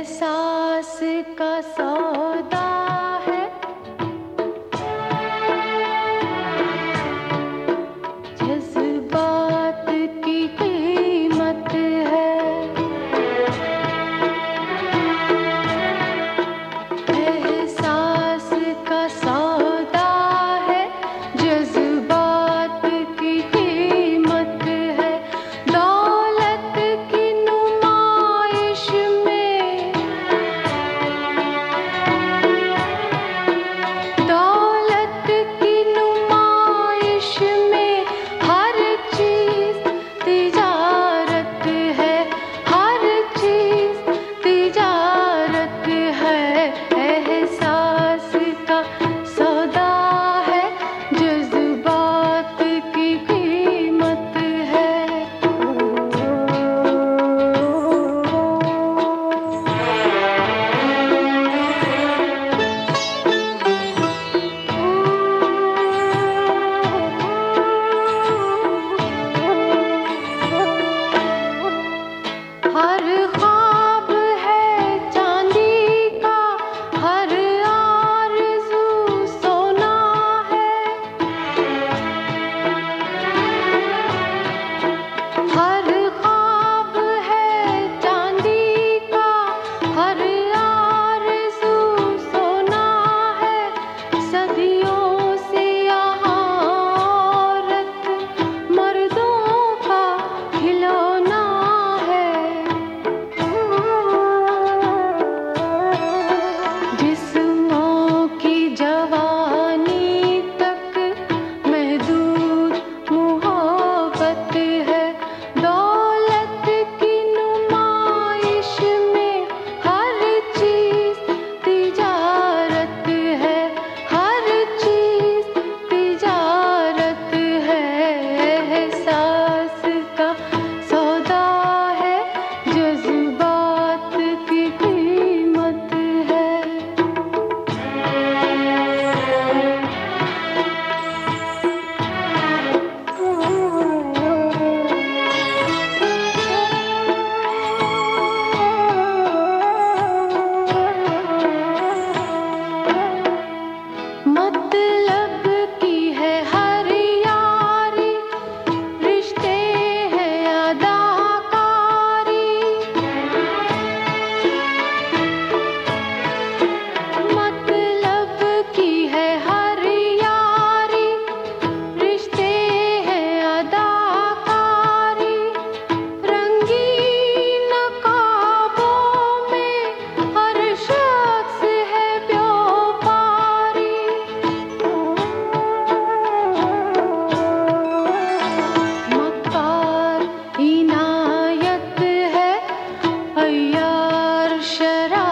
एहसास का सौदा है, जज्बात की कीमत है। एहसास का सौदा है, जज्बात की कीमत है। दौलत की नुमाइश में, दौलत की नुमाइश में हर चीज तिजारत है, हर चीज तिजारत है। एहसास का सौदा है, जज्बात की कीमत है। हर ख्वाब है चांदी का, हर आरज़ू सोना है। हर ख्वाब है चांदी का, हर आरज़ू सोना है। सदियों से यहाँ औरत मर्दों का खिलौना है। जिस्मों की जवानी तक महदूद मोहब्बत है। दौलत की नुमाइश में हर चीज तिजारत है, हर चीज तिजारत है। एहसास का सौदा है, जज्बात की कीमत है। मतलब की है हर यारी, रिश्ते हैं अदाकारी। मतलब की है हर यारी, रिश्ते हैं अदाकारी। रंगीन ख्वाबों में हर शख्स है व्यापारी। मक्कार इनायत है, अय्यार शराब